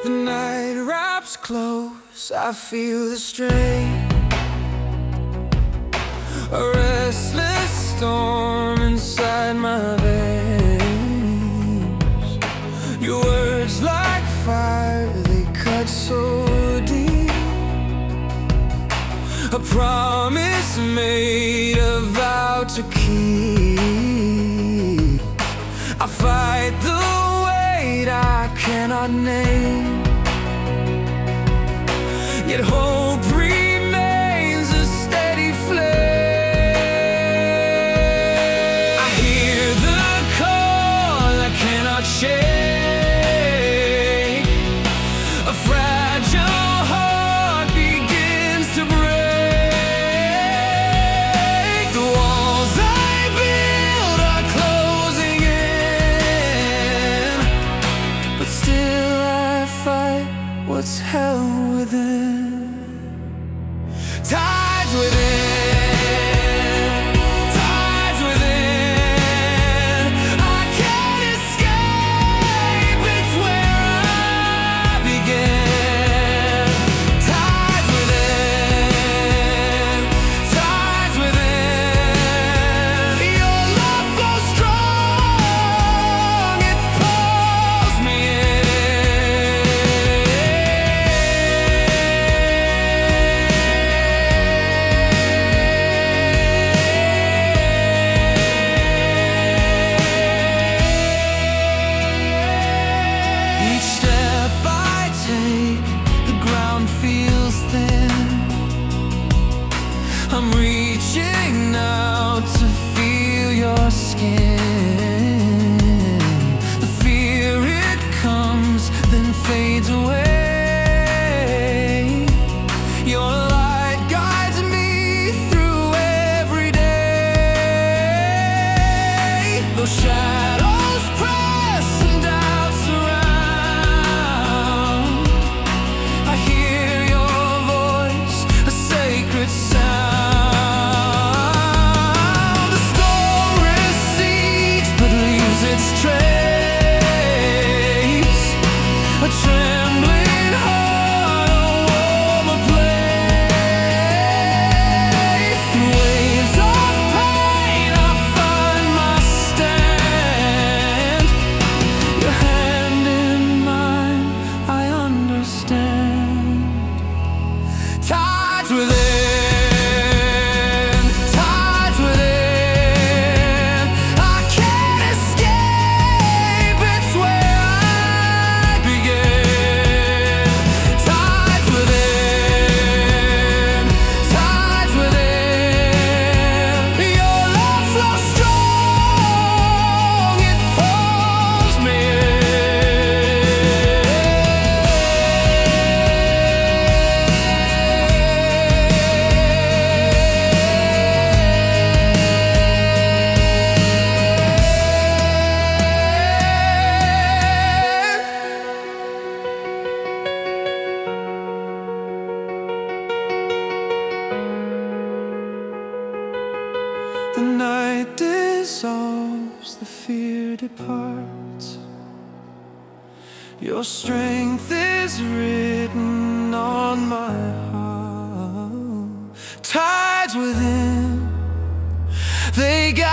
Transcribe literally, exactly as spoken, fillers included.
The night wraps close, I feel the strain, a restless storm inside my veins. Your words like fire, they cut so deep. A promise made, a vow to keep. I fight the weight I cannot name, yet hope remains a steady flame. I hear the call I cannot shake. A fragile heart begins to break. The walls I build are closing in, but still I fight what's hell within. Tides within, tides within. I can't escape, it's where I begin. Tides within, tides within. Your love flows strong, it pulls me I'm reaching out to feel your skin. The fear, it comes, then fades away. Your light guides me through every day. Those shadows press and doubts surround. I hear your voice, a sacred sound. Its trace, a trembling heart, a warmer place. Through waves of pain, I find my stand. Your hand in mine, I understand. Tides within, tides within. I can't escape, it's where I begin. Tides within, tides within. Your love flows strong, it pulls me The night dissolves, the fear departs. Your strength is written on my heart. Tides within, they